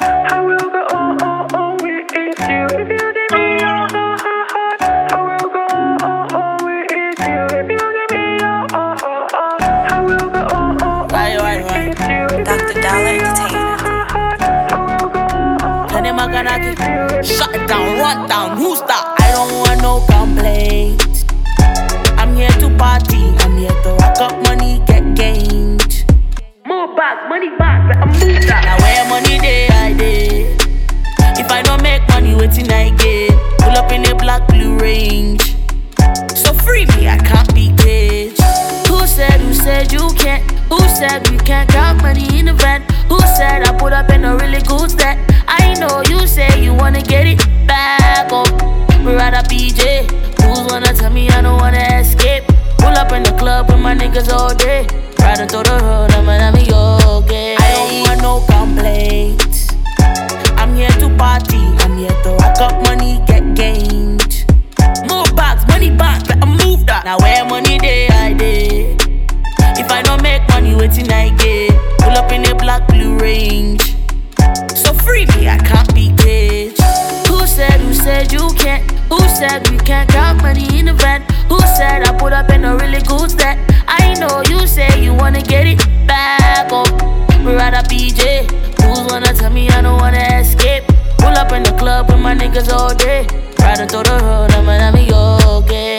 I will go on with you if you give me your heart. I will go on with you if you give me your heart. I will go on with you. Dr. Dollar Entertainer. Kenny Maganaki, shut it down, run down, who's that? I don't want no complaints. I'm here to party, I'm here to rock up money, get gained. More bags, money back, better move that. Now where money day, I day. If I don't make money, waiting I get. Pull up in a black blue range. So free me, I can't be caged. Who said you can't? Who said we can't count money in the van? Who said I put up in a really good stat? I know you say you wanna get it back up. We're at a PJ. Who's wanna tell me I don't wanna escape? Pull up in the club with my niggas all day. Riding through the road, I'm okay. I don't want no complaints. I'm here to party, I'm here to rock up money, get gained. More bags, money back, better move that. Now where money day, I day. If I don't make money, waiting I get. Pull up in a black blue range. So free me, I can't be caged. Who said you can't? Who said we can't count money in the van? Who said I put up in a really good stat? I know you say you wanna get it back up. We're at a PJ. Who's wanna tell me I don't wanna escape? Pull up in the club with my niggas all day. Riding through the road, I'm okay.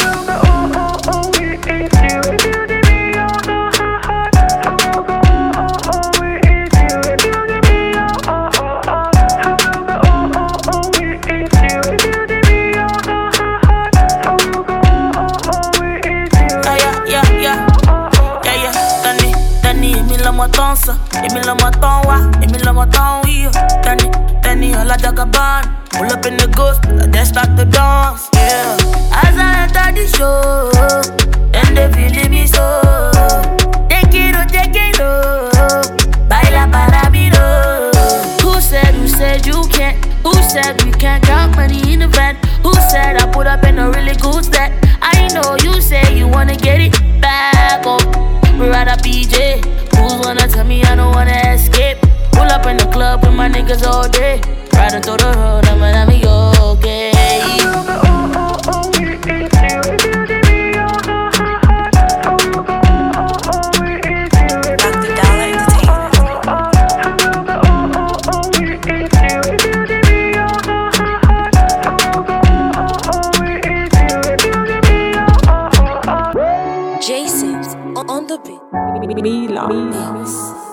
Emi lo mo ton wa, emi lo mo ton we. Danny, all a jagaban. Pull up in the ghost, then start to dance. Yeah. As I enter the show, then they feeling me so. Take it, baila para mí, no. Who said you can't? Who said we can't count money in the van? Who said I put up in a really good stat? I know you say you wanna get it back up. We're at a PJ. Who's wanna tell me I don't wanna escape? Pull up in the club with my niggas all day. Riding through the road, I'm okay. Dr. Dollar Entertainer. J6 on the beat. Mila.